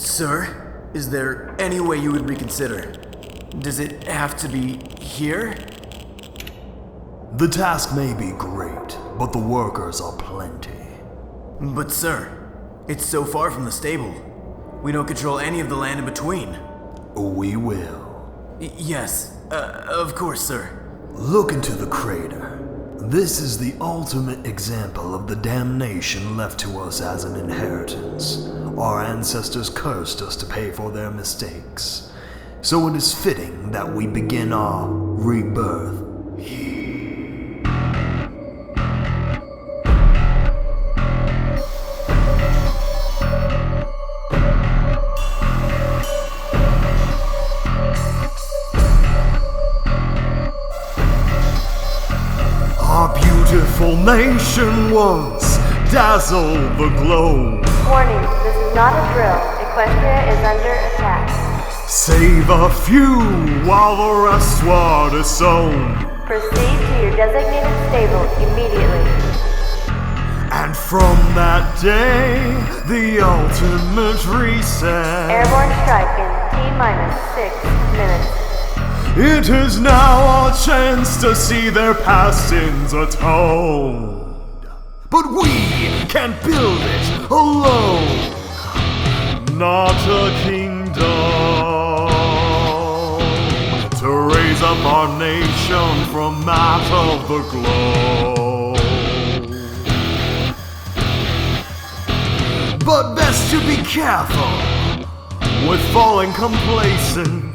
Sir, is there any way you would reconsider? Does it have to be here? The task may be great, but the workers are plenty. But sir, it's so far from the stable. We don't control any of the land in between. We will. Yes, of course, sir. Look into the crater. This is the ultimate example of the damnation left to us as an inheritance. Our ancestors cursed us to pay for their mistakes. So it is fitting that we begin our rebirth here. Our beautiful nation once dazzled the globe. Warning, this is not a drill. Equestria is under attack. Save a few while the rest were disowned. Proceed to your designated stable immediately. And from that day, the ultimate reset. Airborne strike in T-6 minutes. It is now our chance to see their past sins atoned. But we can't build it alone. Not a kingdom to raise up our nation from that of the globe. But best to be careful with falling complacent.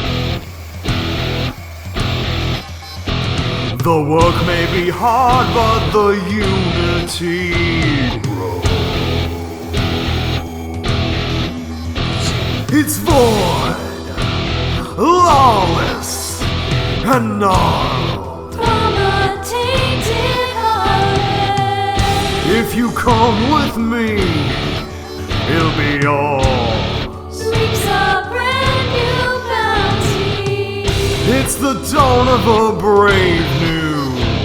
The work may be hard, but the unity grows. It's void, lawless, and gnarled. From a tainted heart. If you come with me, it'll be yours. Reaps a brand new bounty. It's the dawn of a brave new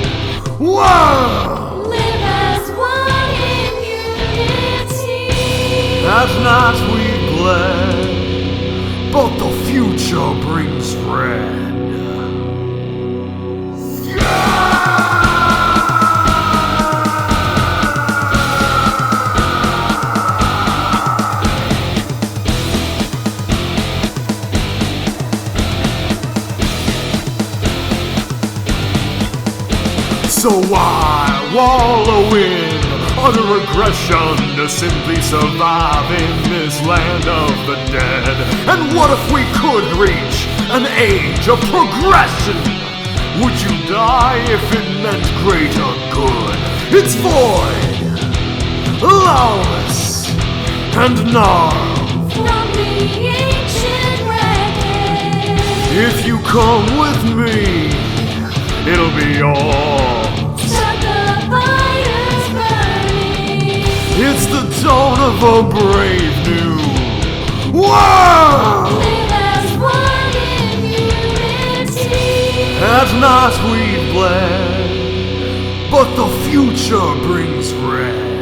world. Live as one in unity. At night we bled, but the future brings red. So why wallow in utter aggression to simply survive in this land of the dead? And what if we could reach an age of progression? Would you die if it meant greater good? It's void, lawless, and gnarled. From the ancient wreckage. If you come with me, it'll be yours. Start the fires burning. It's the dawn of a brave new world. Live as one in unity. At night we bled, but the future brings red.